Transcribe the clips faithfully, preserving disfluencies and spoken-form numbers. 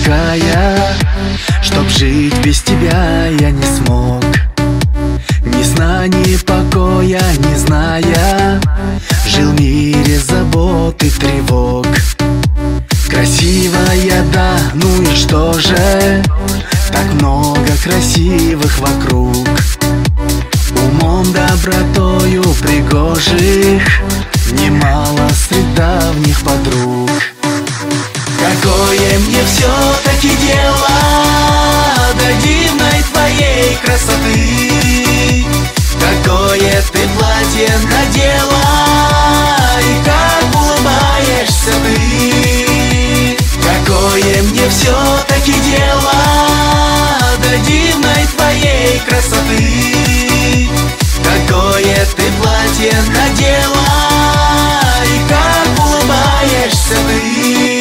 такая, чтоб жить без тебя я не смог. Ни сна, ни покоя не зная, жил в мире забот и тревог. Красивая, да, ну и что же? Так много красивых вокруг. Умом, добротою пригожих немало среди давних подруг. Какое мне все-таки дело до дивной твоей красоты? Какое ты платье надела и как улыбаешься ты? Какое мне все-таки дело до дивной твоей красоты? Какое ты платье надела и как улыбаешься ты?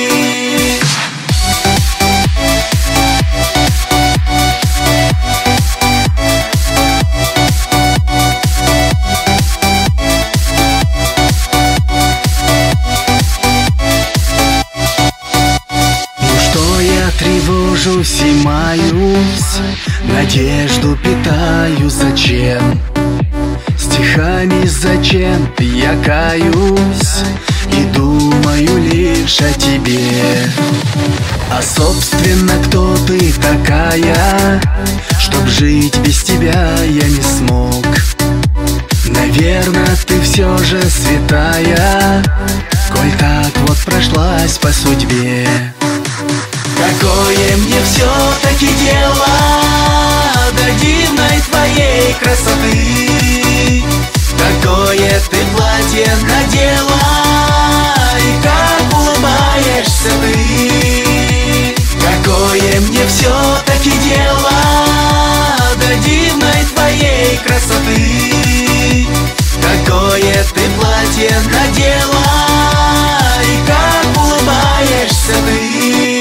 Тревожусь и маюсь, надежду питаю зачем? Стихами зачем я каюсь и думаю лишь о тебе. А собственно, кто ты такая, чтоб жить без тебя я не смог? Наверное, ты все же святая, коль так вот прошлась по судьбе. Какое мне все-таки дело до дивной твоей красоты? Какое ты платье надела и как улыбаешься ты? Какое мне все-таки дело до дивной твоей красоты? Какое ты платье надела и как улыбаешься ты?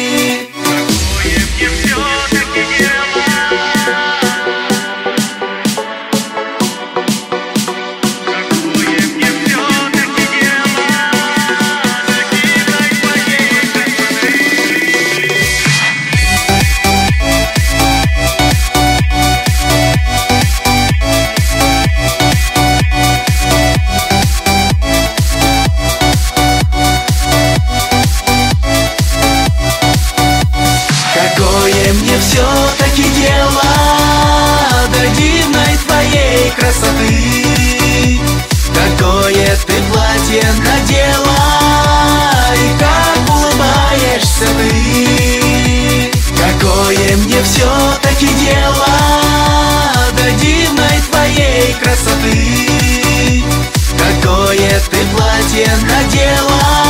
Мне все-таки дело до дивной твоей красоты? Какое ты платье надела и как улыбаешься ты? Какое мне все-таки дело до дивной твоей красоты? Какое ты платье надела